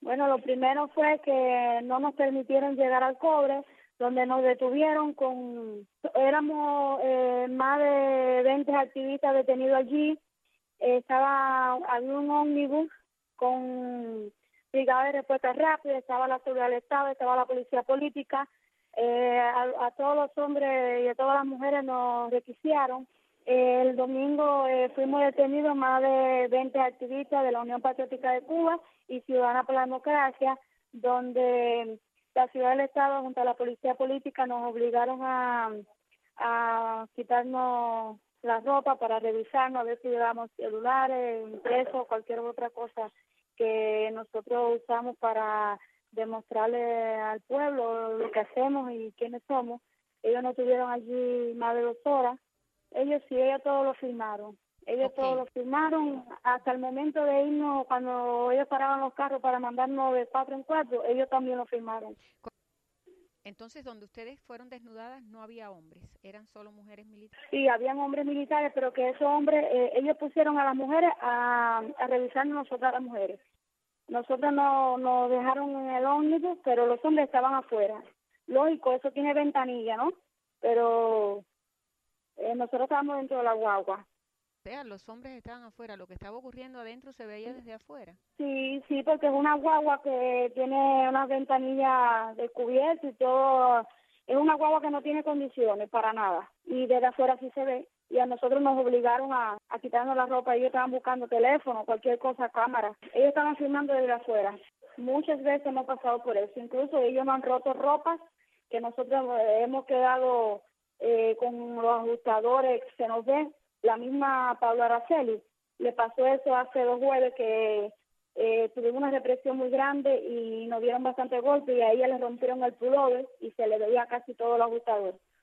Bueno, lo primero fue que no nos permitieron llegar al cobre, donde nos detuvieron éramos más de 20 activistas detenidos allí. Había un ómnibus con brigada de respuesta rápida, estaba la seguridad del Estado, estaba la policía política. A todos los hombres y a todas las mujeres nos requisieron. El domingo fuimos detenidos más de 20 activistas de la Unión Patriótica de Cuba y Ciudadana por la Democracia, donde la ciudad del Estado junto a la policía política nos obligaron a quitarnos la ropa para revisarnos, a ver si llevamos celulares, impresos, cualquier otra cosa que nosotros usamos para demostrarle al pueblo lo que hacemos y quiénes somos. Ellos nos tuvieron allí más de 2 horas. Ellos todos lo firmaron. Ellos todos lo firmaron hasta el momento de irnos, cuando ellos paraban los carros para mandarnos de 4 en 4, ellos también lo firmaron. Entonces, donde ustedes fueron desnudadas no había hombres, eran solo mujeres militares. Sí, habían hombres militares, pero que esos hombres, ellos pusieron a las mujeres a revisarnos nosotras las mujeres. Nosotros nos dejaron en el ómnibus, pero los hombres estaban afuera. Lógico, eso tiene ventanilla, ¿no? Pero nosotros estábamos dentro de la guagua. O sea, los hombres estaban afuera, lo que estaba ocurriendo adentro se veía desde afuera. Sí, porque es una guagua que tiene unas ventanillas descubiertas y todo. Es una guagua que no tiene condiciones para nada. Y desde afuera sí se ve. Y a nosotros nos obligaron a quitarnos la ropa. Ellos estaban buscando teléfono, cualquier cosa, cámara. Ellos estaban filmando desde afuera. Muchas veces hemos pasado por eso. Incluso ellos nos han roto ropas que nosotros hemos quedado con los ajustadores, se nos ve. La misma Paula Araceli le pasó eso hace 2 jueves que tuvimos una represión muy grande y nos dieron bastante golpe y a ella le rompieron el pullover y se le veía casi todo el ajustador.